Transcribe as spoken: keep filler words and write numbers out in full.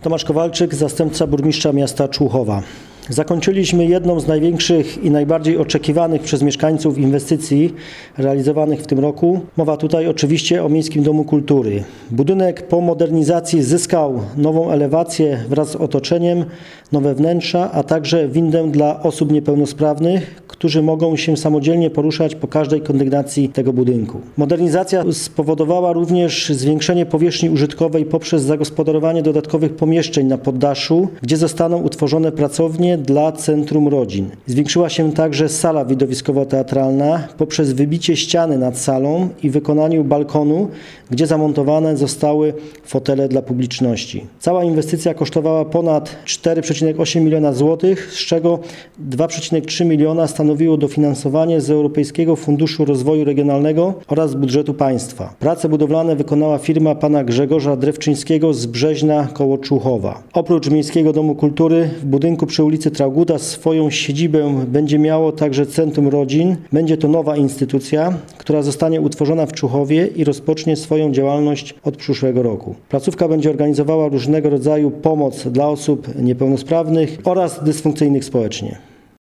Tomasz Kowalczyk, zastępca burmistrza miasta Człuchowa. Zakończyliśmy jedną z największych i najbardziej oczekiwanych przez mieszkańców inwestycji realizowanych w tym roku. Mowa tutaj oczywiście o Miejskim Domu Kultury. Budynek po modernizacji zyskał nową elewację wraz z otoczeniem, nowe wnętrza, a także windę dla osób niepełnosprawnych, którzy mogą się samodzielnie poruszać po każdej kondygnacji tego budynku. Modernizacja spowodowała również zwiększenie powierzchni użytkowej poprzez zagospodarowanie dodatkowych pomieszczeń na poddaszu, gdzie zostaną utworzone pracownie dla Centrum Rodzin. Zwiększyła się także sala widowiskowo-teatralna poprzez wybicie ściany nad salą i wykonaniu balkonu, gdzie zamontowane zostały fotele dla publiczności. Cała inwestycja kosztowała ponad cztery przecinek osiem miliona złotych, z czego dwa przecinek trzy miliona stanowiło dofinansowanie z Europejskiego Funduszu Rozwoju Regionalnego oraz z budżetu państwa. Prace budowlane wykonała firma pana Grzegorza Drewczyńskiego z Brzeźna koło Człuchowa. Oprócz Miejskiego Domu Kultury w budynku przy ulicy Traugutta swoją siedzibę będzie miało także Centrum Rodzin. Będzie to nowa instytucja, która zostanie utworzona w Człuchowie i rozpocznie swoją działalność od przyszłego roku. Placówka będzie organizowała różnego rodzaju pomoc dla osób niepełnosprawnych oraz dysfunkcyjnych społecznie.